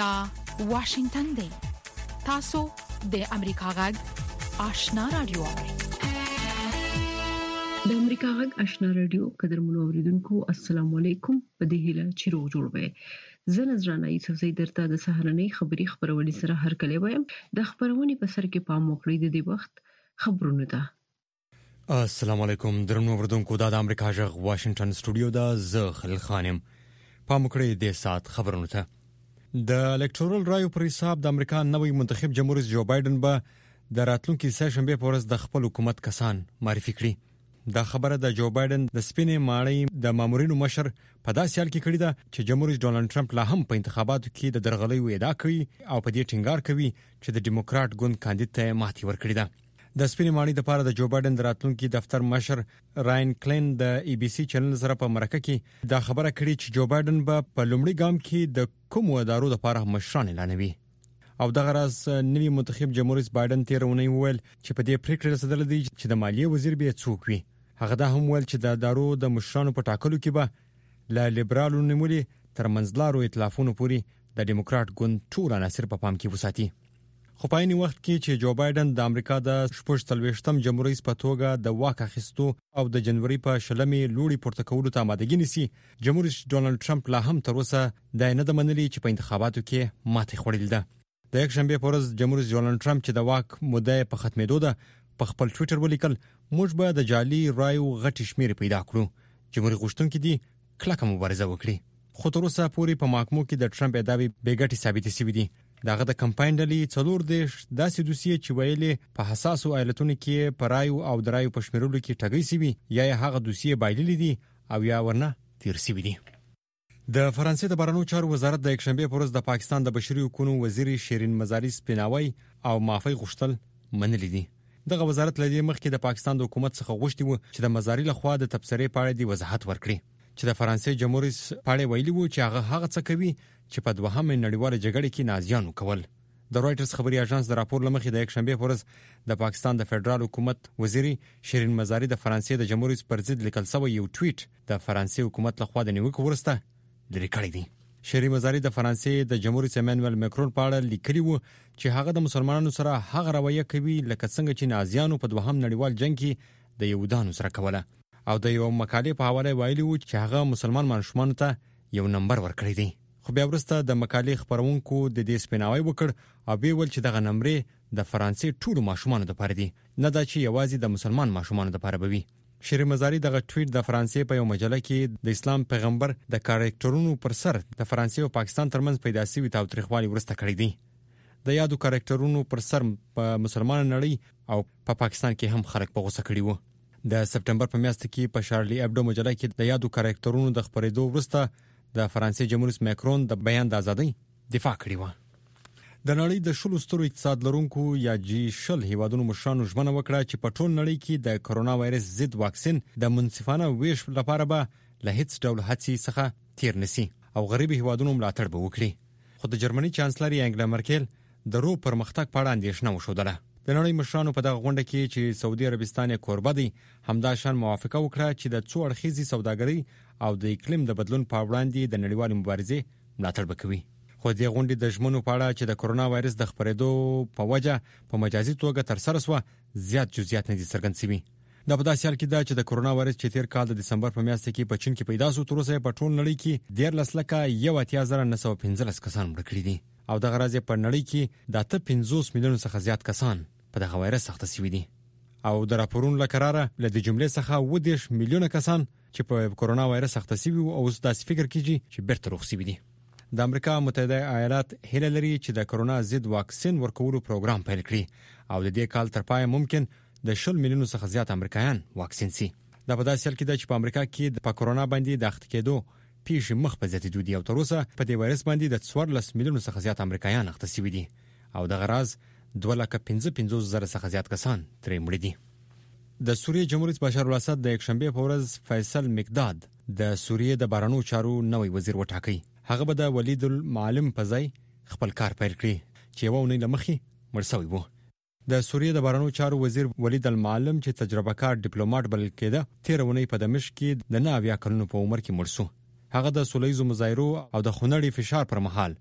دا واشنگتن دی. تاسو د امریکا غږ آشنا رادیو. د امریکا غږ آشنا رادیو قدرمنو اوریدونکو السلام علیکم. په دې هیله چې روغ جوړ وئ. زه نذرانه یوسفزۍ درته د سهارنۍ خبرونه سره هر کله وایم. د خبرونې په سر کې پام وکړئ د دې وخت خبرونه ده. السلام علیکم درنو اوریدونکو. د امریکا غږ واشنگټن سټوډیو دا زه خلیل خانم. پام وکړئ د سات خبرونه ته. د الکټورل رایو پر حساب د امریکا نوی منتخب جمهوریت جو بایدن به د راتلونکي سه شنبه په ورځ د خپل حکومت کسان معرفي کړي. دا خبره د جو بایدن د سپینې ماڼۍ د مامورینو مشر په داسې حال کې کړې ده چې جمهوریت ډونالد ټرمپ لا هم په انتخاباتو کې د درغلیو ادعا کوي او په دې ټینګار کوي چې د ډیموکرات ګوند کاندید ته ماتې ورکړې ده. د سپینې ماڼۍ لپاره د جو بایدن د راتلونکي دفتر مشر راین کلین د ای بي سي چینل سره په مرکه کې دا خبره کړې چې جو بایدن به په لومړي ګام کې د کوم ادارو لپاره مشران اعلانوي. او دغه راز نوی منتخب جمهوریت بایدن تیرونی وویل چې په دې پریکړه رسیدل دي چې د مالیې وزیر به څوک وي. هغه دا هم ویل چې د ادارو د مشرانو په ټاکلو کې به له لیبرالو نیمولي تر منځلارو ائتلافونو پورې د ډیموکرات ګوند ټول عناصر په پام کې وساتي. خو په عین وخت کې چې جو بایدن د امریکا د 48م جمهوریت په توګه د واک اخیستو او د جنوري په 20 لوړی پورته کولو ته آمادګي نیسي، جمهوریت ډونالد ټرمپ لا هم تر اوسه د نه د منلي چې په انتخاباتو کې ماتې خوړلې ده. د یک شنبه په ورځ جمهوریت ډونالد ټرمپ چې د واک مدعا په ختمېدو ده په خپل ټوئیټر ولیکل موږ به د جعلي رایو غټي شمیر پیدا کړو. جمهوریت غوښتونکي دي کلکه مبارزه وکړي. خو تر اوسه پورې په محکمو کې د ټرمپ ادعاوې بیګټي ثابتې شوې دي. دغه د کمپاین ډلې 4 داسې دوسیې چې ویلي په حساسو ایالتونو کې په رایو او درایو په شمیرلو کې ټګي شوي یا هغه دوسیې بایللې دي او یا ورنه تیر شوي دي. د فرانسې د بهرنیو چارو وزارت د یک شنبه په ورځ د پاکستان د بشري حقوقو وزیر شیرین مزاری سپیناوي او معافي غوښتل منلې دي. دغه وزارت لدې مخکې د پاکستان د حکومت څخه غوښتي وو چې د مزاری لخوا د تبصرې په اړه دی وضاحت ورکړي چې د فرانسې جمهوریت په اړه ویلي وو چې هغه څه کوي چې په دوهمه نړیواله جګړه کې نازیانو کول. د رويټرز خبري اژانس د راپور لمخې د یک شنبه په ورځ د پاکستان د فدرال حکومت وزیر شیرین مزاری د فرانسې د جمهوریت پر ضد لیکل شوی یو ټویټ د فرانسې حکومت لخوا د نیوکو ورسته لري کړی دی. شیرین مزاری د فرانسې د جمهوریت امانوئل ماکرون په اړه لیکلی وو چې هغه د مسلمانانو سره هغه رویه کوي لکه څنګه چې نازیانو په دوهم نړیوال جنگ کې د یهودانو سره کوله او د یو مقالې په حواله ویلي وو چې هغه مسلمان ماشومان ته یو نمبر ورکړی دی. خو بیا وروسته د مقالې خبرونکو د دې سپیناوي وکړ او به ول چې دغه نمبر د فرانسې ټول ماشومان لپاره دی نه دا چې یوازې د مسلمان ماشومان لپاره وي. شیرین مزاری دغه ټویټ د فرانسې په یو مجله کې د اسلام پیغمبر د کاریکټرونو پر سر د فرانسې او پاکستان ترمنځ پیدا شوی تاوتریخوالي ورسته کړی دی. د یادو کاریکټرونو پر سر په مسلمان نړۍ او په پاکستان کې هم خلک په غوسه کړي وو. د سپټمبر په میاشت کې په شارلی ابدو مجله کې د یادو کاریکټرونو د خبرېدو وروسته د فرانسې جمهوریت ماکرون د بیان د ازادۍ دفاع کړې و. د نړۍ د 10 سترو اقتصاد لرونکو یا G20 هیوادونو مشرانو ژمنه وکړه چې په ټول نړۍ کې د کرونا وایرس ضد واکسین د منصفانه ویش لپاره به له هیڅ ډول هڅې څخه تیر نشي او غریبي هیوادونو ملاتړ به وکړي. خو د جرمني چانسلر انګلا مرکل د رو پرمختګ په اړه اندېښنه وښودله. د نړۍ مشرانو په دغه غونډه کې چې سعودي عربستان کوربه دی همدا شان موافقه وکړه چې د څو اړخیزې سوداګرۍ او د اقلیم د بدلون په وړاندې د نړیوالې مبارزې ملاتړ وکوي. خو د غونډې د ژمنو په اړه چې د کرونا وایرس د خپرېدو په وجه په مجازي توګه تر سره شو زیات جزئیات نه دي څرګند شوي. دا په داسې حال کې ده چې د کرونا وایرس چې تیر کال د دسمبر په میاشت کې په چین کې پیدا شو تر اوسه په ټول نړۍ کې 13,915 کسان مړ کړي دي او دغه راځي په نړۍ کې د 50 میلیون څخه زیات کسان په دغه وایرس اخته شوي دي او د راپورونو لکراره له دې جملې څخه 10 میلیونه کسان چې په کرونا وایرس اخته شوي او اوس داسې فکر کوي چې بیرته روغ شوي دي. د امریکا متحده ایالات هیله لري چې د کرونا ضد واکسین ورکولو پروګرام پیل کړي او د دې کال تر پای ممکن د 10 میلیونو څخه زیات امریکایان واکسین شي. دا په داسې حال کې ده چې په امریکا کې د کرونا باندې د اخته کېدو پیښې مخ په زیاتېدو دي او تر اوسه په دې وایرس باندې د 14 میلیونو څخه زیات امریکایان اخته شوي دي او دغه راز 2,55,000 څخه زیات کسان ترې مړه دي. د سوریې جمهوریت بشار الاسد د یک شنبه په ورځ فیصل مقداد د سوریې د بهرنیو چارو نوی وزیر وټاکي. هغه به د ولید المعلم په ځای خپل کار پیل کړي چې یو نه لمخي مړ شوی وو. د سوریې د بهرنیو چارو وزیر ولید المعلم چې تجربه کار ډیپلوماټ بلل کېده 13 ونې په دمشق کې د 9 کلونو په عمر کې مړ شو. هغه د سولهییزو مظاهرو او د خونړي فشار پر مهال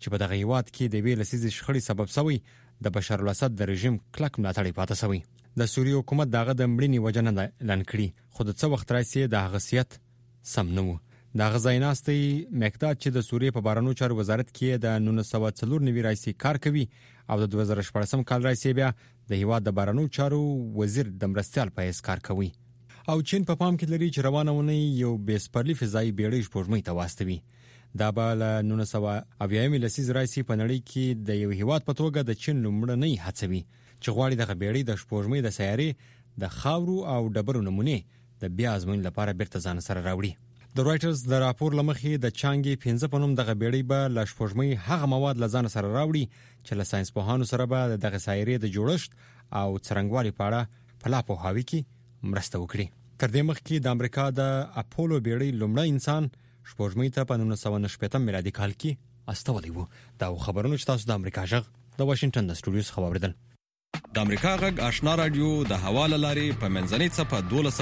چې په دغه هیواد کې د ویل لسیزې شخړې سبب شوی د بشار الاسد د رژیم کلک ملاتړ پاتې شوی. د سوریې حکومت دغه د مړینې وجه نه اعلان کړي، خو د څه وخت راځي د هغه سیاست سم نه و. د غزایناستي مقداد چې د سوریې په بهرنیو چارو وزارت کې د 1994 رئیس کار کوي او د 2014 کال رئیس بیا د هیواد د بهرنیو چارو وزیر د مرستيال په حیث کار کوي. او چین په پام کې لري چې روانه ونه یو بیسپرلی فضایي بیړۍ سپوږمۍ ته واستوي. دا به له 1980 لسیز رئیس په نړۍ کې د یو هیواد په توګه د چین لومړنۍ هڅوي چې غواړي د بیړۍ د سپوږمۍ د سیارې د خاورو او ډبرو نمونه د بیا ازموینې لپاره بیرته ځان سره راوړي. د رائټرز د راپور لمخې د چانګي 15 په نوم دغه بیړۍ به له سپوږمۍ هغه مواد لزان سره راوړي چې له ساينس پوهانو سره به دغه سیارې د جوړښت او څرنګوالي په اړه په لا پوهاوي کې مرسته وکړي. تر دې مخکې د امریکا د اپولو بیړۍ لومړی انسان سپوږمۍ ته په 1990 میلادي کال کې استولی و. دا خبرونه چې تاسو د امریکا جغ د واشنگټن د سټوډیوز خبردل. د امریکا غږ آشنا رادیو د حواله لاري په منځنۍ صفه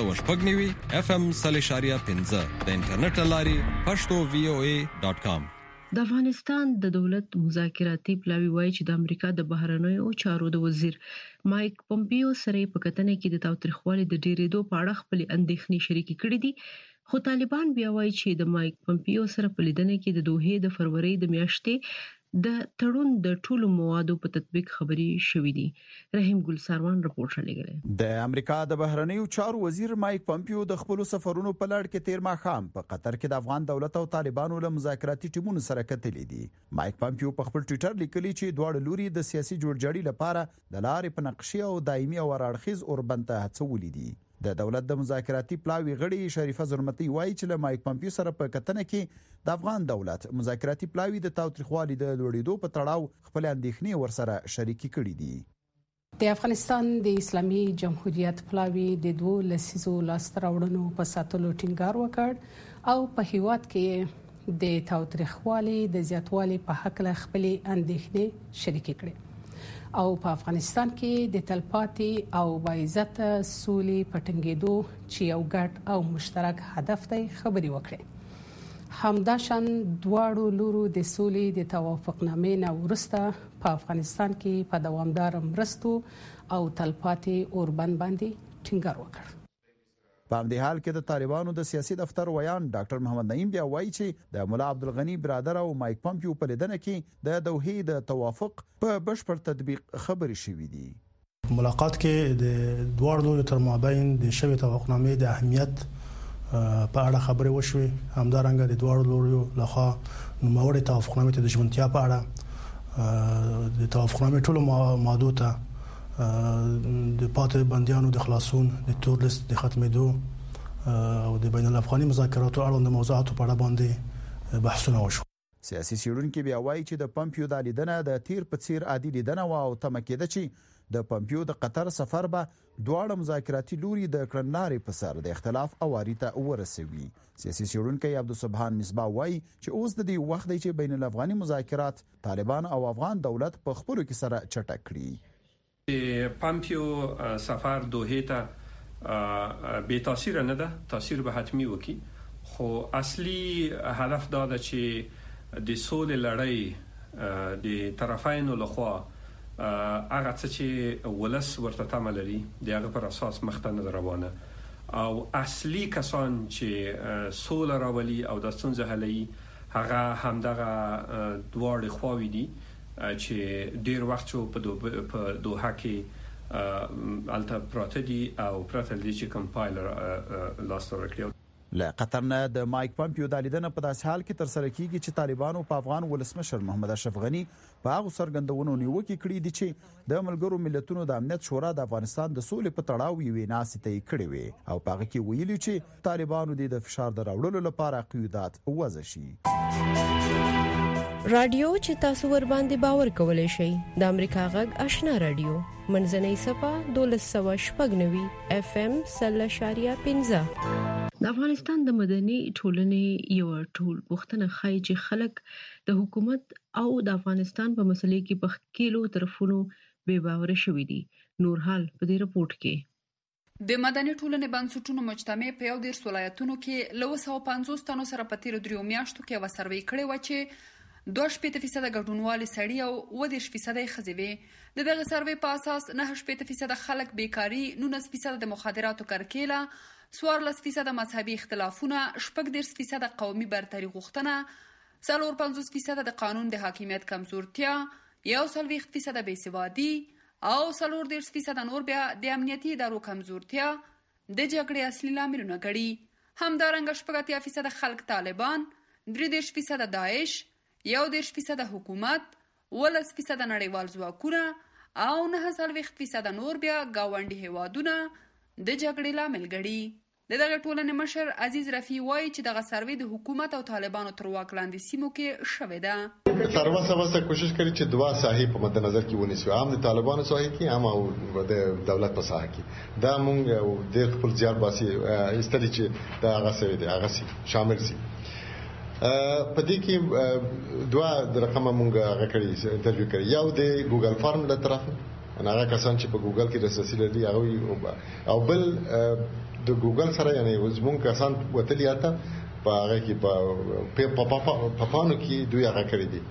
1290 FM 0.15 د انټرنیټ لاري pashto.voa.com. د افغانستان د دولت مذاکراتي پلاوی وایي چې د امریکا د بهرنیو چارو د وزیر مایک پومپیو سره په کتنه کې د تاوتریخوالي د ډیرېدو په اړه خپل اندېښنې شریکې کړې دي، خو طالبان بیا وایي چې د مایک پومپیو سره په لیدنه کې د دوحې د فروری د میاشتې د تړون د ټولو موادو په تطبیق خبري شوې دي. رحیم ګل ساروان رپورټ لګلې. د امریکا د بهرنیو چارو وزیر مایک پومپیو د خپل سفرونو په لړ کې تیر ماښام په قطر کې د افغان دولت او طالبانو له مذاکراتي ټیمونو سره کتلې دي. مایک پومپیو په خپل ټوئیټر لیکلي چې دواړه لوري د سیاسي جوړجاړي لپاره د لارې په نقشې او دایمي او راړخیز اوربند ته هڅولې دي. د دولت د مذاکراتي پلاوی غړي شریفه زرمتي وایي چې له مایک پومپیو سره په کتنه کې د افغان دولت مذاکراتي پلاوی د تاوتریخوالي د لوړېدو په تړاو خپل اندېښنې ورسره شریکې کړې دي. د افغانستان د اسلامي جمهوریت پلاوی د دوه لسیزو لاستراوړنو په ساتلو ټینګار وکړ او په هیواد کې د تاوتریخوالي د زیاتوالي په حق له خپل اندېښنې شریکې کړې او په افغانستان کې د تلپاتې او باعزت سولې پټنګېدو چې یو ګډ او مشترک هدف دی خبري وکړي. همداشان دواړو لورو د سولې د توافقنامې نه وروسته په افغانستان کې په دوامدار مرستو او تلپاتې اوربند باندې ټینګار وکړ. په همدې حال کې د طالبانو د سیاسي دفتر ویان ډاکټر محمد نعیم بیا وایي چې د مولا عبدالغنی برادر او مایک پومپیو په لیدنه کې د دوحې د توافق په بشپړ تطبیق خبرې شوې دي. ملاقات کې د دواړو تر مابین د شوی توافقنامې د اهمیت په اړه خبرې وشوې. همدارنګه د دواړو لورو لخوا نوموړي توافقنامې ته د ژمنتیا په اړه د توافقنامې ټولو مادو ته د پاتې بنديانو د خلاصون د تور لیست د ختمېدو او د بین الافغاني مذاکراتو اړوند موضوعاتو په اړه باندې بحثونه وشو. سیاسي څېړونکي بیا وایي چې د پومپیو د لیدنه د تیر په څیر عادي لیدنه او تمه کېده چې د پومپیو د قطر سفر به دواړه مذاکراتي لوري د کړنلارې په سر د اختلاف اواري ته ورسوي. سیاسي څېړونکي عبدالسبحان مصباح وایي چې اوس د دې وخت دی چې بین الافغاني مذاکرات طالبان او افغان دولت په خپلو کې سره چټک کړي. پومپیو سفر دوحې ته بے تاثیر نه ده، تاثیر به حتمی وکي، خو اصلي هدف دا ده چې د سولې لړۍ د طرفینو لخوا هغه څه چې ولس ورته تمه لري د هغه پر اساس مخته نه روانه او اصلي کسان چې سوله راولي او د ستونزې حلوي هغه همدغه دواړه خواوې دي چې ډیر وخت شو په دوحه کې الته پراته دي او پراته دي چې کمپایلر لاس ورکړي. له قطر نه د مایک پومپیو د لیدنه په داسې حال کې تر سره کیږي چې طالبانو په افغان ولسمشر محمد اشرف غنی په هغه څرګندونو نیوکه کړې دي چې د ملګرو ملتونو د امنیت شورا د افغانستان د سولې په تړاو یوې ناستې کړې وي او په هغه کې ویلي چې طالبانو د فشار دراوړلو لپاره قیودات وضع شي. رادیو چې تاسو ور باندې باور کولای شئ د امریکا غږ آشنا رادیو منځنۍ صفه 1290 FM 0.15. د افغانستان د مدني ټولنې یو ټول پښتنه خای چې خلک د حکومت او د افغانستان په مسلې کې په خکېلو طرفونو بے باور شوي دي. نور حال په دې رپورت کې د مدني ټولنې بنسټونو مجتمع په 11 ولایتونو کې له 150 تنو سره په تیر 3 میاشتو کې وسروي کړي و چې 2% ګډونوالي سړي او 10% ښځې وې. د دغه سروې په اساس 9% خلک بیکاری، 19% د مخدراتو کرکیله، 14% مذهبي اختلافونه، 14% قومي برتري غوښتنه، 54% د قانون د حاکمیت کمزورتیا، 41% بېسوادي او 14% نور بیا د امنیتي ادارو کمزورتیا د جګړې اصلي لاملونه ګڼي. همدارنګه 80% خلک طالبان، 33% داعش، 11% حکومت، 11% نړیوال ځواکونه او 9% نور بیا ګاونډي هیوادونه د جګړې لامل ګڼي. د دغه ټولنې مشر عزیز رفیع وایي چې دغه سروې د حکومت او طالبانو تر واک لاندې سیمو کې شوې ده. سروسه کوشش کړي چې دوا ساحې په مد نظر کې ونیسي، هم د طالبانو ساحې کې هم او د دولت په ساحه کې. دا مونږ د خپل زیار باسي استدی چې دا هغه سوي دي هغه شامل سي. په دې کې دوا د رقم مونږ هغه کړی انټرویو کړی، یو د ګوګل فارم له طرف نه هغه کسان چې په ګوګل کې رسېدلي لري هغه او بل د ګوګل سره یعنی زمونږ کسان وتلی اته په هغه کې په پاپانو کې دوی هغه کړی دي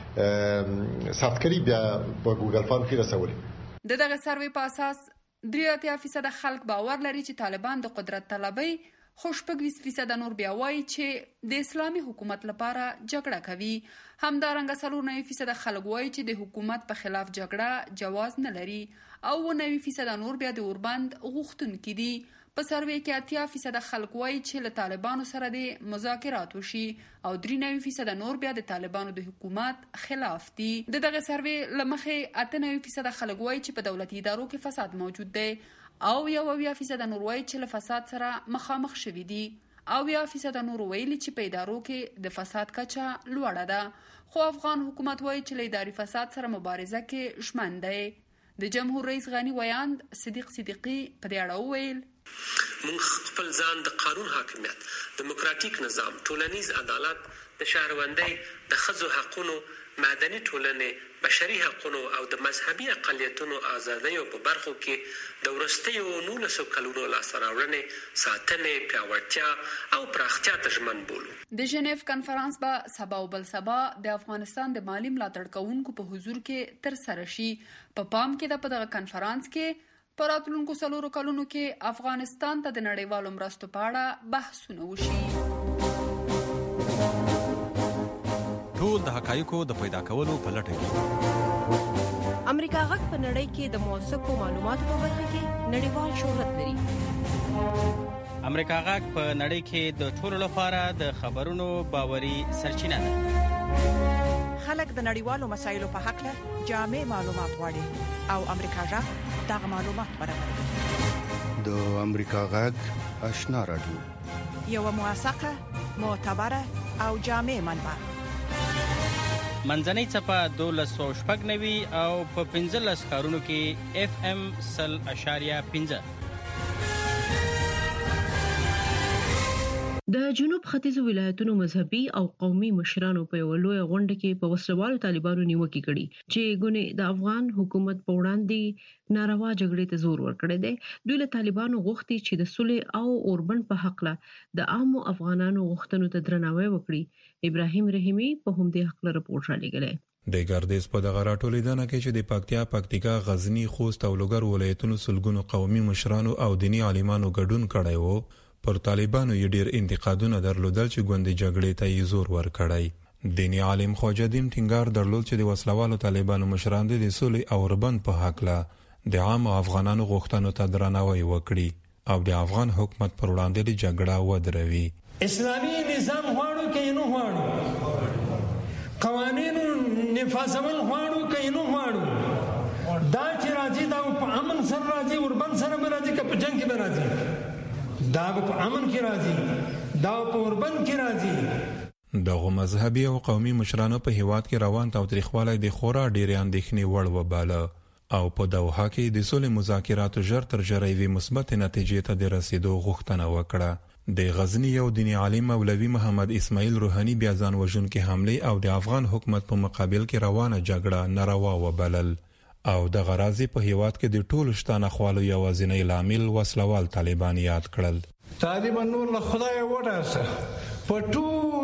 ساتکري بیا په ګوګل فارم کې رسولي. د دغه سروې په اساس 83% خلک باور لري چې طالبان د قدرت طلبي، خو 20% نور بیا وایي چې د اسلامي حکومت لپاره جګړه کوي. همدارنګه 90% خلک وایي چې د حکومت په خلاف جګړه جواز نه لري او 90% نور بیا د اوربند غوښتونکي دي. په سروې کې 80% خلک وایي چې له طالبانو سره د مذاکرات وشي او 93% نور بیا د طالبانو د حکومت خلاف دي. د دغه سروې له مخې 98% خلک وایي چې په دولتي ادارو کې فساد موجود دی او 1% نور وایي چې له فساد سره مخامخ شوي دي او 1% نور ویلي چې په ادارو کې د فساد کچه لوړه ده. خو افغان حکومت وایي چې له اداري فساد سره مبارزه کې ژمن دی. د جمهور رئیس غنی ویاند صدیق صدیقی په دې اړه وویل: مونږ خپل ځان د قانون حاکمیت، دیموکراتیک نظام، ټولنیز عدالت، د شهروندۍ، د ښځو حقونو، مدني ټولنې، بشري حقونو او د مذهبي اقلیتونو آزادیو په برخو کې د وروستیو 19 کلونو لاسته راوړنې، ساتنې، پیاوړتیا او پراختیا ته ژمن بولو. د ژنیف کنفرانس به سبا او بل سبا د افغانستان د مالي ملاتړ کوونکو په حضور کې ترسره شي. په پام کې ده په دغه کنفرانس کې په راتلونکو 4 کلونو کې افغانستان ته د نړیوالو مرستو په اړه بحثونه وشي. ټول د حقایقو د پیدا کولو په لټه کې امریکا غږ په نړۍ کې د موثقو معلوماتو په برخه کې نړیوال شهرت لري. امریکا غږ په نړۍ کې د ټولو لپاره د خبرونو باوري سرچینه ده. خلک د نړیوالو مسایلو په حق له جامع معلومات غواړي او امریکا غږ دغه معلومات برابروي. د امریکا غږ آشنا رادیو، یو موثقه، معتبره او جامع منبع. منځنۍ څپه 1290 او په 15 ښارونو کې FM 100.5. د جنوب ختیځو ولایتونو مذهبي او قومي مشرانو په یو لوی غونډه کې په وسلوالو طالبانو نیوکه کړې چې ګونې د افغان حکومت په وړاندې ناروا جګړې ته زور ورکړی دی. دوی له طالبانو غوښتي چې د صلح او اوربند په حق له د عامو افغانانو غوښتنو ته درناوی وکړي. ابراهیم رحیمی په همدې حق له رپورټ را لېږلی. د ګردیز په دغه راټولیدنه کې چې د پکتیکا، غزنی، خوست او لوګر ولایتونو سلګونو قومي مشرانو او دینی عالمانو ګډون کړی وو، پر طالبانو یې ډیر انتقادونه درلودل چې ګوندې جګړې ته یې زور ورکړی. دینی عالم خواجه دین ټینګار درلود چې د وسلوالو طالبانو مشران د صلح او اوربند په حق له د عام افغانانو غوښتنو ته درناوی وکړي او د افغان حکومت پر وړاندې د جګړه ودروي. اسلامي نظام غواړو کې نه غواړو، قوانینو نفاذول غواړو کې نه غواړو، دا چې راځي دا په امن سره راځي، اوربند سره راځي که په جنگ کې راځي، دا په امن کې راځي، دا په اوربند کې راځي. دغه مذهبي او قومي مشرانو په هیواد کې روان تاوتریخوالی د خورا ډېرې اندېښنې وړ وباله او په دوحه کې د صلح مذاکراتو ژر تر ژره یوې مثبت نتیجې ته د رسیدو غوښتنه وکړه. د غزنی یو دینی عالم مولوي محمد اسماعیل روحانی بیا ځان وژونکې حملې او د افغان حکومت په مقابل کې روانه جګړه ناروا وبلل او د غرازي په هیواد کې د ټولو شتانه خوالو یوازینی لامل وسلوال طالبان یاد کړل. طالبان نور له خدای وډاسه په ټول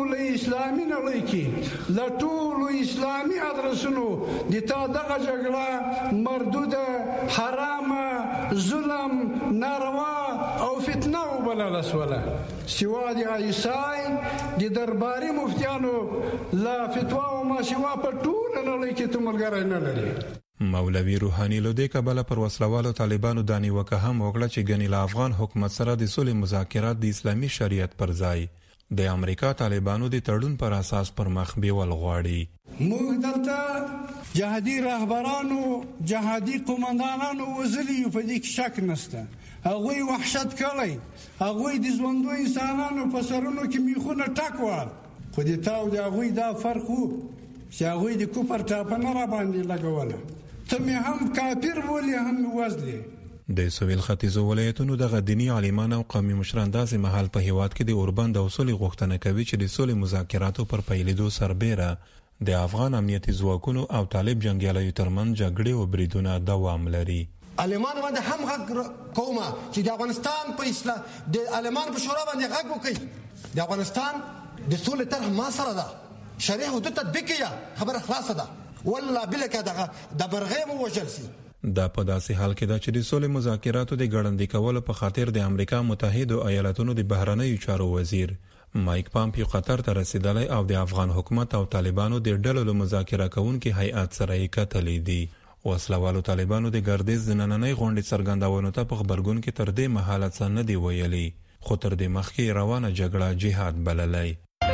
ټول اسلامي نړۍ کې له ټولو اسلامي ادرسونو د تا دغه جګړه مردوده، حرامه، ظلم، ناروا او فتنه وبلله سوله. سوا د عیسی د درباري مفتیانو لا فتوا او ماشوا په ټول نړۍ کې ته ملګری نه لري. مولوی روحانی له دې کبله پر وسلوالو طالبانو د نیوکه هم وکړه چې ګنې له افغان حکومت سره د صلح مذاکرات د اسلامي شریعت پر ځای د امریکا طالبانو د تړون پر اساس پر مخ بیول غواړي. موږ دلته جهادي رهبرانو، جهادي قومندانانو وزلي په دې کې شک نشته. هغوی وحشت کړی، هغوی د ژوندو انسانانو په سرونو کې میخونه ټکوال، خو د تا او د هغوی دا فرق و چې هغوی د کفر ټاپه نه را باندې لګوله. ته مې هم کافر بولې هم وزلې. د سویل ختیځو ولایتونو دغه دیني عالمان او قومي مشران داسې مهال په هیواد کې د اوربند او صلح غوښتنه کوي چې د صلح مذاکراتو پر پیلېدو سربېره د افغان امنیتي ځواکونو او طالب جنګیالیو ترمنځ جګړې او بریدونه دوام لري. عالمان باندې هم غږ کومه چې د افغانستان په اسلام د عالمان په شورا باندې غږ وکړي. د افغانستان د صلح طرح ما سره ده، شریعه حدود تطبیق کړه، خبره خلاصه ده. والله بلکه دغه د برغې مو وجل سي. دا په داسې حال کې ده چې د صلح مذاکراتو د ګړندي کولو په خاطر د امریکا متحده ایالاتونو د بهرنیو چارو وزیر مایک پامپیو قطر ته رسیدلی او د افغان حکومت او طالبانو د ډلو له مذاکره کوونکي هیئات سره یې کتلي دي. وسلوالو طالبانو د ګردیز د نننۍ غونډې څرګندونو ته په خبرګون کې تر دې مهاله څه نه دی ویلي، خو تر دې مخکې روانه جګړه جهاد بللی.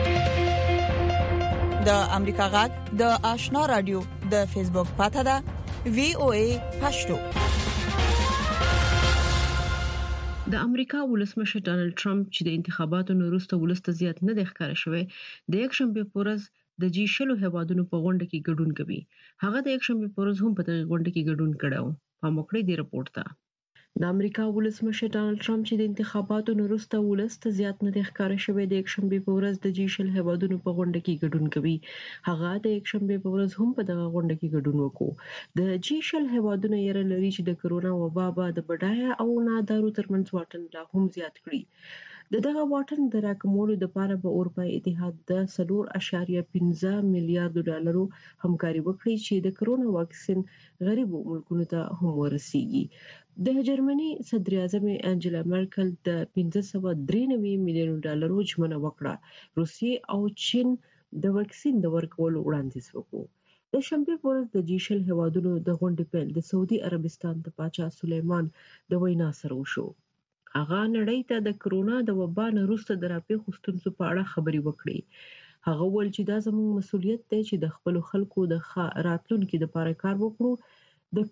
د امریکا غږ د آشنا رادیو د فیسبوک پاڼه ده VOA پښتو. د امریکا ولسمشر ډانلډ ټرمپ چې د انتخاباتو وروسته ولسته زیات نه ښکار شوی د یک شنبه په ورځ د G20 هیوادونو په غونډه کې ګډون کوي. هغه د یک شنبه په ورځ هم په دغه غونډه کې ګډون کړو. په موکړې دی رپورت ته د امریکا ولسمشر ډانلډ ټرمپ چې د انتخاباتو وروسته ولسته زیات نه ښکار شوی د یک شنبه په ورځ د G20 هیوادونو په غونډه کې ګډون کوي. هغه د یک شنبه په ورځ هم په دغه غونډه کې ګډون وکړ. د G20 هیوادونو یې لري چې د کرونا وبا به د بډایه او نادارو ترمنځ واټن لا هم زیات کړي. دغه واټن د راکمولو لپاره به اروپای اتحاد د 4.15 میلیارډ ډالرو همکاري وکړي چې د کرونا واکسین غریبو ملکونو ته هم ورسیږي. د جرمني صدر اعظم انجلا مرکل د 593 میلیون ډالرو ژمنه وکړه. روسیې او چین د واکسین د ورکولو وړاندیز وکړ. د شنبه په ورځ د G20 هیوادونو د غونډې پیل د سعودي عربستان د پاچا سلیمان د وینا سره وشو. هغه نړۍ ته د کرونا د وبا نه وروسته د راپېښو ستونزو په اړه خبرې وکړې. هغه وویل چې دا زموږ مسؤلیت دی چې د خپل خلکو د راتلونکو لپاره کار وکړو. د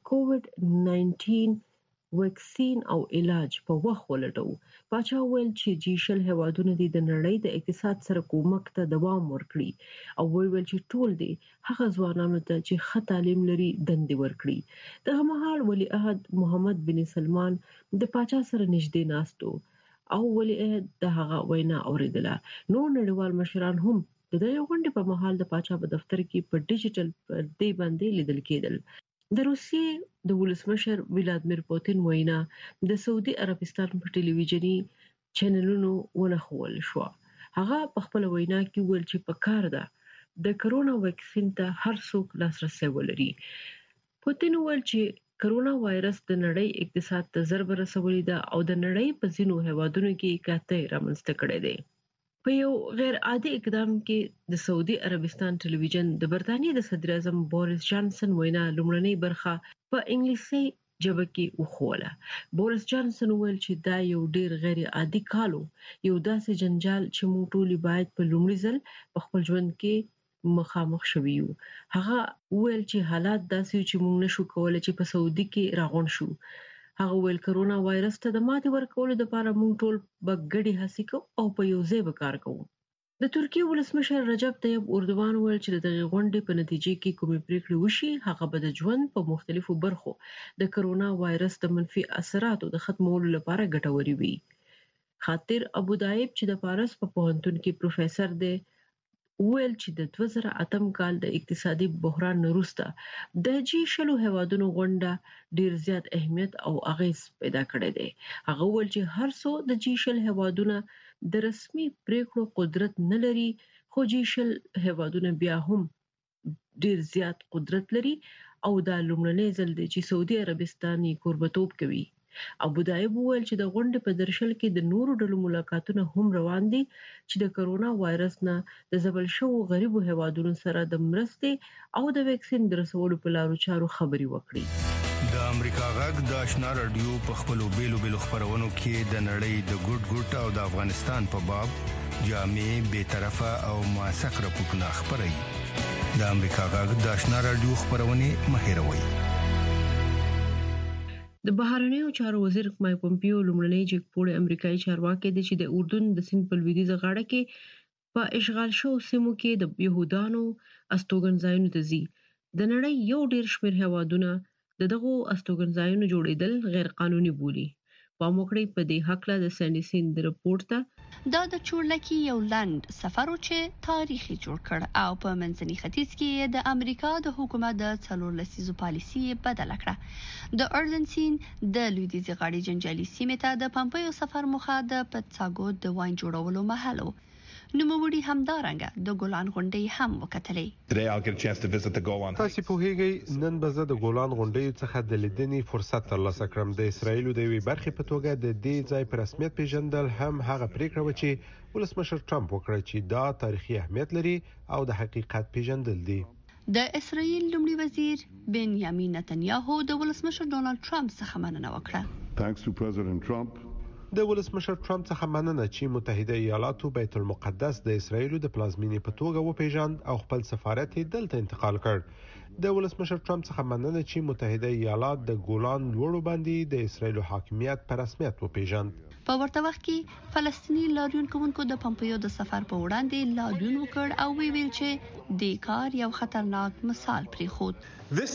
کووډ-19 واکسین او علاج په وخت ولټو. پاچا وویل چې G20 هیوادونو د نړۍ د اقتصاد سره کومک ته دوام ورکړي او ویل چې ټول دي هغه ځوانانو ته چې ښه تعلیم لري دندې ورکړي. دغه مهال ولی عهد محمد بن سلمان د پاچا سره نږدې ناستو او ولی عهد د هغه وینا اوریدله. نور نړیوال مشران هم د دې غونډې په مهال د پاچا په دفتر کې په ډیجیټل پردې باندې لیدل کېدل. د روسیې د ولسمشر ولادیمیر پوتین وینا د سعودي عربستان په ټلویزیونی چینلونو ونښول شو. هغه په خپل وینا کې ویل چې په کار ده د کرونا واکسین ته هر څوک لاسرسي ولري. پوتین ویل چې کرونا وایرس د نړۍ اقتصاد ته ضربه رسولې ده او د نړۍ په ځینو هیوادونو کې کاته رامنځته کړي دي. په یو غیر عادي اقدام کې د سعودي عربستان ټلویزیون د برتانیې د صدر اعظم بوریس جانسن وینا لومړنۍ برخه په انګلیسي ژبه کې وخوله. بوریس جانسن ویل چې دا یو ډیر غیر عادي کالو، یو داسې جنجال چې موږ ټول باید په لومړي ځل په خپل ژوند کې مخامخ شوي یو. هغه ویل چې حالات داسې چې موږ نشو کولای چې په سعودي کې راغون شو. هغه ویل کرونا وایرس ته د ماتې ورکولو لپاره موږ ټول به ګډې هڅې کوو او په یو ځای به کار کوو. د ترکیې ولسمشر رجب طیب اردوغان ویل چې د دغه غونډې په نتیجه کې کومې پریکړې وشي هغه به د ژوند په مختلفو برخو د کرونا وایرس د منفي اثراتو د ختمولو لپاره ګټورې وي. خاطر ابودایب چې د پاریس په پوهنتون کې پروفیسور دی ویل چې د 2008 کال د اقتصادي بحران وروسته د G20 هیوادونو غونډه ډیر زیات اهمیت او اغیز پیدا کړی دی. هغه ویل چې هر څو د G20 هیوادونو د رسمي پریکړو قدرت نه لري خو جیشل هیوادونه بیا هم ډیر زیات قدرت لري او دا لومړنی ځل دی چې سعودي عربستان کوربتوب کوي. ابودایب وویل چې د غونډې په درشل کې د نورو ډلو ملاقاتونه هم روان دي چې د کرونا وایرس نه د ځپل شوو غریبو هیوادونو سره د مرستې او د ویکسین د رسولو په لارو چارو خبري وکړي. د امریکا غږ د آشنا رادیو په خپلو بیلو خبرونو کې د نړۍ د ګډ او د افغانستان په باب جامع بی‌طرفه او موثق راپورټونه خبري. د امریکا غږ د آشنا رادیو خبرونه مهیروي. د بهرنیو چارو وزیر مایک پومپیو لومړنی جګپوړی امریکایي چارواکي دی چې د اردن د سیند په لویدیځه غاړه کې په اشغال شوو سیمو کې د يهودانو استوګنځایونو ته ځي. د نړۍ یو ډیر شمېر هیوادونه دغه استوګنځایونو جوړیدل غیر قانوني بولي. پاموکړی په دې حق له د سندسین د رپورت ته دا د چورلکی یو لند سفر چې تاریخي جوړ کړ او په منځني ختیځ کې د امریکا د حکومت د څلور لسیزو پالیسي بدل کړه. د اردن سین د لویدیځ غاړي جنجالي سیمه ته د پمپیو سفر مخه د پټساګو د واین جوړولو محلو نوموړي همدارنګه د ګولان غونډۍ هم وکتلې. تاسو په هیګي نن به زه د ګولان غونډۍ څخه د لیدنې فرصت ترلاسه کړم. د اسرایل د وی برخې په توګه د دې ځای په رسمیت پیژندل هم هغه پریکړه و چې ولسمشر ټرمپ وکړه چې دا تاریخي اهمیت لري او د حقیقت پیژندل دي. د اسرایل لومړي وزیر بنیامین نتنیاهو د ولسمشر ډونالد ټرمپ څخه مننه وکړه. Thanks to President Trump. د ولسمشر ټرمپ څخه مننه چې متحده ایالاتو بیت المقدس د اسرایل د پلازمینې په توګه وپیژند او خپل سفارت دلته انتقال کړ. د ولسمشر ټرمپ څخه مننه چې متحده ایالات د ګولان لوړو باندې د اسرایل حاکمیت په رسمیت وپیژند. په ورته وخت کې فلسطینی لاریون کوونکو د پمپیو د سفر په وړاندې لاریون وکړ او ویل چې د کار یو خطرناک مثال پرې خود.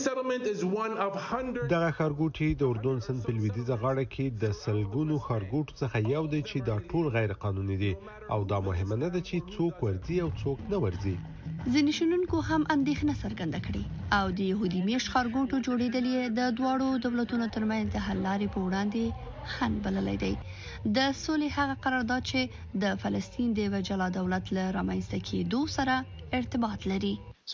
دغه خارګوټي د اردن سند په لویدیځه غاړه کې د سلګونو خارګوټ څخه یو دی چې دا ټول غیر قانوني دي او دا مهمه نه ده چې څوک ورځي او څوک نه ورځي. ځینې شنونکو هم اندېښنه څرګنده کړې او د يهودي میش خارګوټو جوړېدل د دواړو دولتونو ترمنځ د حل لارې په وړاندې خنډ بللی دی. د سولې هغه قرارداد چې د فلسطین د یو جلا دولت له رامنځته کېدو سره ارتباط لري.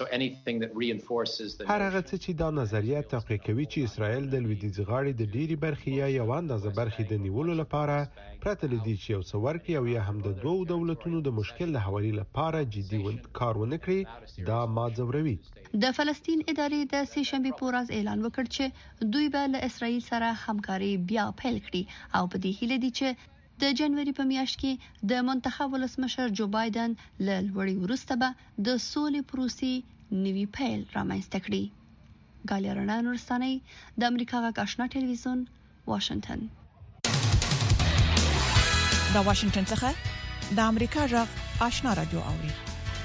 هر هغه څه چې دا نظریه توقع کوي چې اسرائیل د لویدیځ غاړي د ډيري برخې یا یو اندازه برخې د نیولو لپاره پرته لدی چې یو څورکي او یا هم د دوه دولتونو د مشکل له حوالې لپاره جدي کار ونه کړي دا ماځوروي. د فلسطین ادارې د سه شنبه په ورځ اعلان وکړ چې دوی به له اسرائیل سره همکاري بیا پیل کړي او په دې هیله دي چې د جنوري په میاشت کې د منتخب ولسمشر جو بایدن له لوړې وروسته به د سولې پروسې نوي پیل رامنځته کړي. ګالیا رڼا نورستاني د امریکا غږ آشنا ټلویزیون واشنگټن. د واشنگټن څخه د امریکا غږ آشنا رادیو اوري.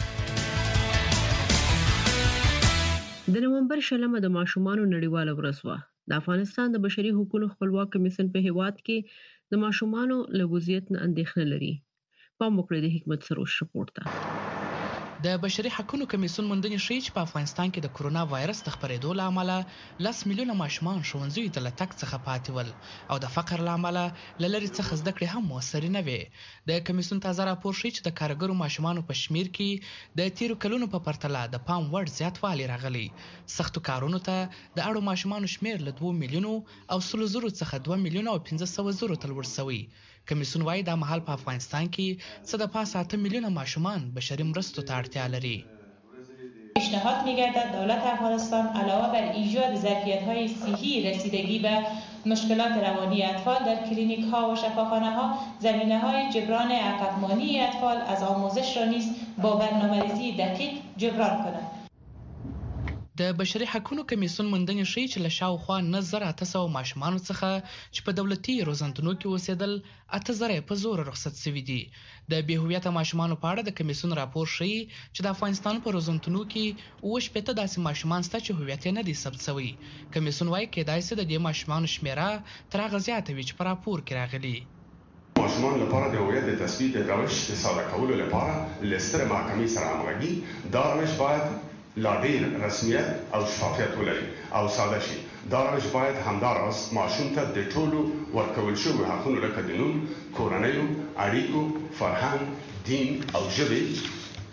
د نومبر شلمه د ماشومانو نړیواله ورځ وه. د افغانستان د بشري حقوقو خپلواک کمیسیون په هیواد کې د ماشومانو له وضعیت نه اندېښنه لري. په موکړه د حکمت سروش رپورت ته د بشري حقوقو کمیسیون موندنې ښیي چې په افغانستان کې د کرونا وایرس د خپرېدو له امله 10 میلیونه ماشومان ښوونځیو ته له تګ څخه پاتې ول او د فقر له امله له لرې څخه زده کړې هم موثرې نه وې. د کمیسیون تازه راپور ښیي چې د کارګرو ماشومانو په شمیر کې د تیرو کلونو په پرتله د پام وړ زیاتوالی راغلی. سختو کارونو ته د اړو ماشومانو شمیر له 2 میلیونو او 100 زرو څخه 2 میلیونه او 500 زرو ته لوړ شوی. کمیسیون وايي د مهال په افغانستان کې څه د پاسه 8 میلیونه ماشومان بشري مرستو ته اړتیا لري. پیشنهاد می‌گردد دولت افغانستان علاوه بر ایجاد ظرفیت‌های صحی رسیدگی به مشکلات روانی اطفال در کلینیک‌ها و شفاخانه‌ها زمینه‌های جبران عقب‌مانی اطفال از آموزش را نیز با برنامه‌ریزی دقیق جبران کند. د بشري حقوقو کمیسیون موندنې ښیي چې له شاوخوا 9800 ماشومانو څخه چې په دولتي روزنتونو کې اوسېدل 8000 په زور رخصت شوي دي. د بې هویته ماشومانو په اړه د کمیسیون راپور ښیي چې د افغانستان په روزنتونو کې 80 داسې ماشومان شته چې هویت یې نه دی ثبت شوی. کمیسیون وايي کېدای شي د دې ماشومانو شمیره تر هغه زیاته وي چې په راپور کې راغلي. ماشومان لپاره د هویت د تثبیت روش د ساده کولو لپاره له سترې محکمې سره همغږي دا روش باید لا ډیر رسمیت او شفافیت ولري او ساده شي. دا روش باید همداراز ماشوم ته د ټولو ورکول شویو حقونو لکه د نوم، کورنیو، اړیکو، فرهنګ، دین او ژبې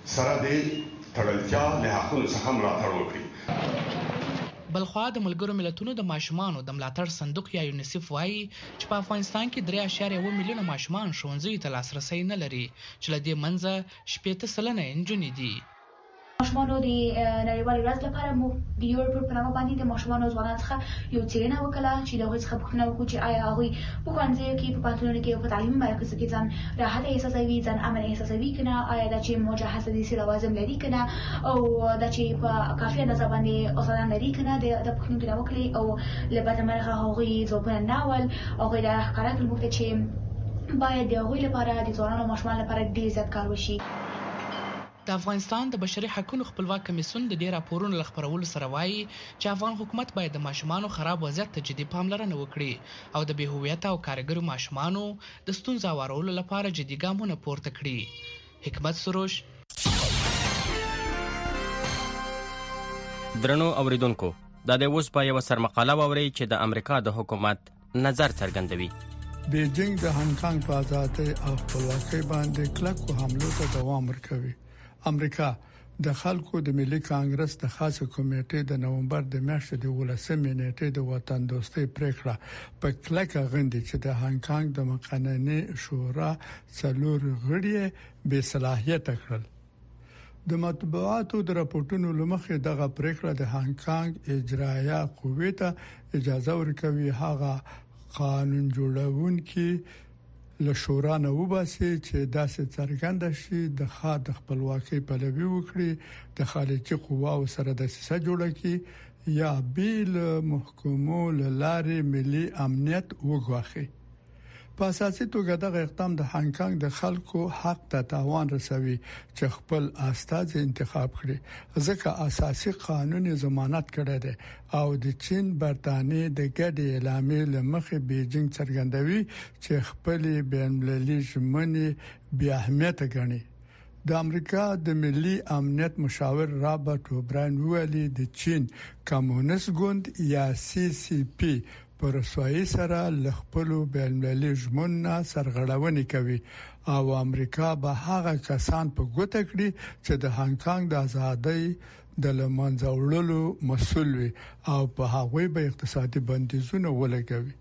سره د تړلتیا له حقونو څخه ملاتړ وکړي. بلخوا د ملګرو ملتونو د ماشومانو د ملاتړ صندوق یا یونیسف وایي چې په افغانستان کې 3.1 میلیونه ماشومان ښوونځیو ته لاسرسی نه لري چې له دې منځه 80% نجونې دي. ماشومانو د نړیوالې ورځ لپاره مو د یو رپورټ په نامه باندې د ماشومانو او ځوانانو څخه یو څېړنه وکړه چې د هغوی څخه پوښتنه وکړو چې آیا هغوی په ښوونځیو کې په پوهنتونونو کې او په تعلیمي مراکزو کې ځان راحت احساسوي، ځان امن احساسوي که نه، آیا دا چې مجهز حدیثي لوازم لري که نه، او دا چې په کافي اندازه باندې استادان لري که نه. د پوښتنو کې وکړي او له بده مرغه هغوی ځوابونه نه ول. هغوی دا ښکاره کړل موږ ته چې باید د هغوی لپاره د ځوانانو او ماشومانو لپاره ډېر زیات کار وشي. د افغانستان د بشري حقوقو خپلواک کمیسیون د دې راپورونو له خپرولو سره وایي چې افغان حکومت باید د ماشومانو خراب وضعیت ته جدي پاملرنه وکړي او د بې هویته او کارګرو ماشومانو د ستونزو هوارولو لپاره جدي ګامونه پورته کړي. حکمت سروش. درنو اوریدونکو، دا د اوس په یو سرمقاله واوري چې د امریکا د حکومت نظر څرګندوي. بیجینګ د هانګ کانګ په آزادۍ او خپلواکۍ باندې کلکو حملو ته دوام ورکوي. امریکا د خلکو د ملي کانګرس د خاصه کمیټې د نومبر د میاشتې د 18 نیټې د وطن دوستۍ پریکړه په کلکه غندي چې د هانګ کانګ د مقننه شورا څلور غړي بې صلاحیت کړل. د مطبوعاتو د راپورټونو لمخې دغه پریکړه د هانګ کانګ اجرایه قوې ته اجازه ورکوي هغه قانون جوړونکي له شورا نه وباسي چې داسې څرګنده شي د خپلواکۍ پلوي وکړي، د خارجي قواو سره د سیاست جوړه کړي یا بیل محکومو لارې ملي امنیت وګواخي. په اساسي توګه دغه اقدام د هانګ کانګ د خلکو حق ته تاوان رسوي چې خپل استازي انتخاب کړي، ځکه اساسي قانون ضمانت کړی دی او د چین برتانیې د ګډې اعلامیې لمخې بیجینګ څرګندوي چې خپل بین‌المللي ژمنې بې اهمیت ګڼي. د امریکا د ملي امنیت مشاور رابرټ اوبراین ویلي د چین کمونیست ګوند یا CCP پر رسوایی سره لخپلو بین‌المللي ژمنو سرغړونې کوي او امریکا به هغه کسان په ګوته کړي چې د هانګ کانګ د ازادۍ د لمنځه وړلو مسؤل وي او په هغه به اقتصادي بندیزونه ولګوي.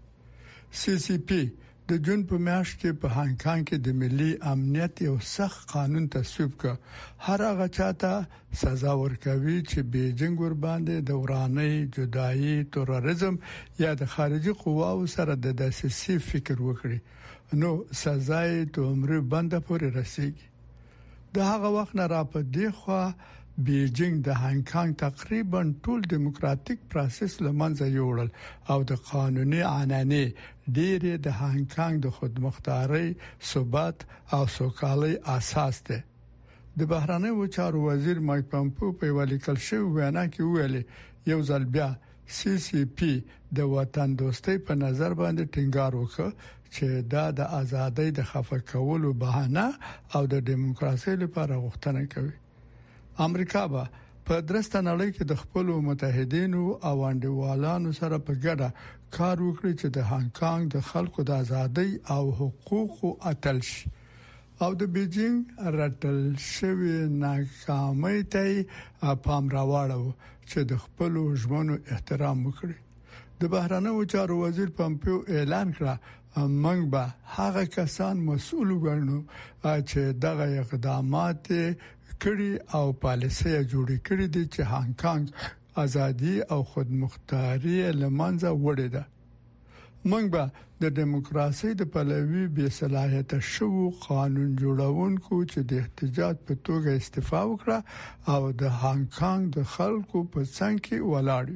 CCP د جون په میاشت کې په هانګ کانګ کې د ملي امنیت یو سخت قانون تصویب کړ، هر هغه چاته سزا ورکوي چې بیجینګ ور باندې د ورانۍ، جدایي، تروریزم یا د خارجي قواو سره د دسیسې فکر وکړي نو سزا یې د عمر بند پورې رسیږي. د هغه وخت نه را په دی خو بیجینګ د هانګ کانګ تقریبا ټول دیموکراتیک پروسس لمنځه یوړل او د قانوني عنعنې ډېر د هانګ کانګ د خودمختارۍ، ثبات او سوکالۍ اساس دی. د بهرنیو چارو وزیر مایک پامپیو په ولیکل شوی وینا کې ویلي یو ځل بیا CCP د وطن دوستۍ په نظر باندې ټینګار وکړ چې دا د ازادۍ د خفه کولو بهانه او د دیموکراسي لپاره غوښتنه کوي. امریکا به په درسته نړۍ کې د خپل متحدینو او انډیوالانو سره په ګډه کار وکړي چې د هانګ کانګ د خلکو د ازادۍ او حقوقو اتل شي او د بیجینګ رټل شوی ناکامۍ ته پام راوړو چې د خپل ژمنو احترام وکړي. د بهرنیو چارو وزیر پامپیو اعلان کړ موږ به هغه کسان مسؤل وګڼو چې دغه اقدامات کړي او پالیسي جوړې کړې دي چې هانګ کانګ ازادي او خودمختاري لمنځه وړي ده. موږ به د دیموکراسي د پلوي بې صلاحیت شو قانون جوړونکو چې د احتجاج په توګه استعفا وکړه او د هانګ کانګ د خلکو په څنګ کې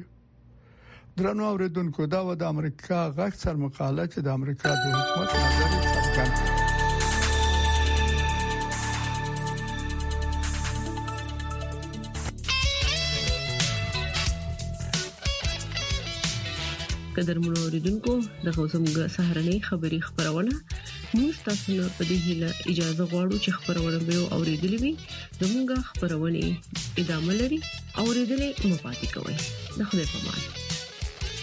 ولاړ. درنو اوریدونکو، دا و د امریکا غږ سر مقاله چې د امریکا د حکومت نظر څرګند کړ. قدر منوریدونکو د غوزمګه سهارنۍ خبری خبرونه موږ تاسو ته په دې هیله اجازه غواړو چې خبرونه به اوریدلې وي. زموږه خبرونه ادامه لري، اوریدلې مو پاتې کوئ. د خدای په امان.